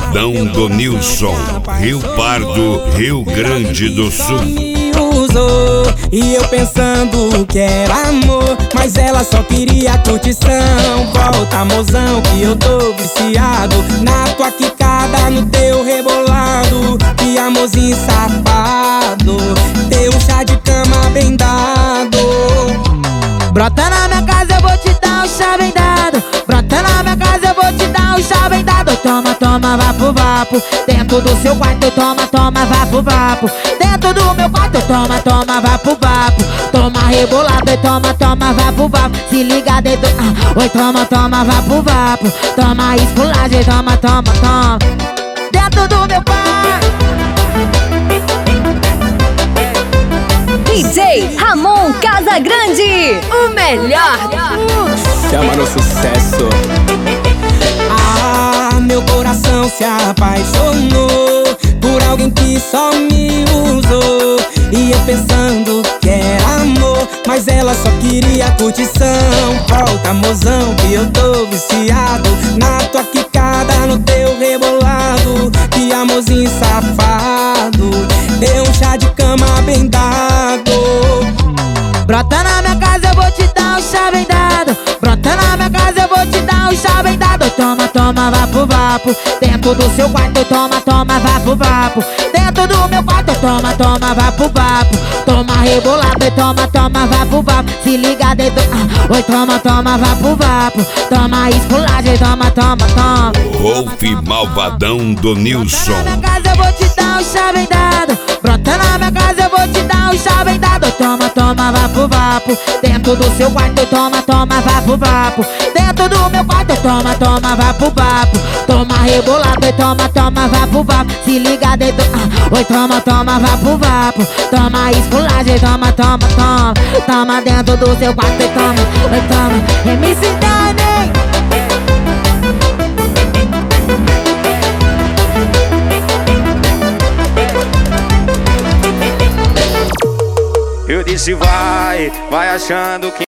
Malvadão do Nilson, Rio Pardo, Rio Grande do Sul. Usou, e eu pensando que era amor, mas ela só queria curtição. Volta, mozão, que eu tô viciado na tua quicada, no teu rebolado. Que amorzinho safado, teu chá de cama bem dado. Brota na minha casa, eu vou te dar um chá bem dado. Brota na minha casa, eu vou te dar um chá bem dado. Toma, toma, vapo, vapo. Dentro do seu quarto, toma, toma, vapo, vapo. Dentro do meu quarto, toma, toma, vapo, vapo. Toma rebolado, toma, toma, vapo, vapo. Se liga dentro, oi, toma, toma, vapo, vapo. Toma esculagem, toma, toma, toma. Dentro do meu quarto. DJ Ramon Casagrande, o melhor. Chama no sucesso. Ah, meu coração se apaixonou por alguém que só me usou. E eu pensando que era amor, mas ela só queria curtição. Volta, mozão, que eu tô viciado na tua quicada, no teu rebolado. Que amorzinho safado, deu um chá de cama bem dado. Brota na minha casa, eu vou te dar um chá bem dado. Brota na minha casa, eu vou te dar um chá bem dado. Toma, toma, vapo, vapo. Dentro do seu quarto, toma, toma, vapo, vapo. Dentro do meu quarto, toma, toma, vapo, vapo. Toma rebolado e toma, toma, vapo, vapo. Se liga dentro, oi, toma, toma, vapo, vapo. Toma esculagem, toma, toma, toma. Wolf Malvadão do Nilson. Brota na minha casa, eu vou te dar um chá bem dado. Brota na minha casa, eu vou te dar um chá bem dado. Toma, toma, vapo, vapo. Dentro do seu quarto, toma, toma, vapo, vapo. Dentro do meu quarto, toma, toma, vapo, vapo. Toma rebolado e toma, toma, vapo, vapo. Se liga dentro, oi, toma, toma, vapo, vapo. Toma esculagem, toma, toma, toma. Toma dentro do seu quarto e toma, oi, toma. MC Dani. Eu disse vai achando que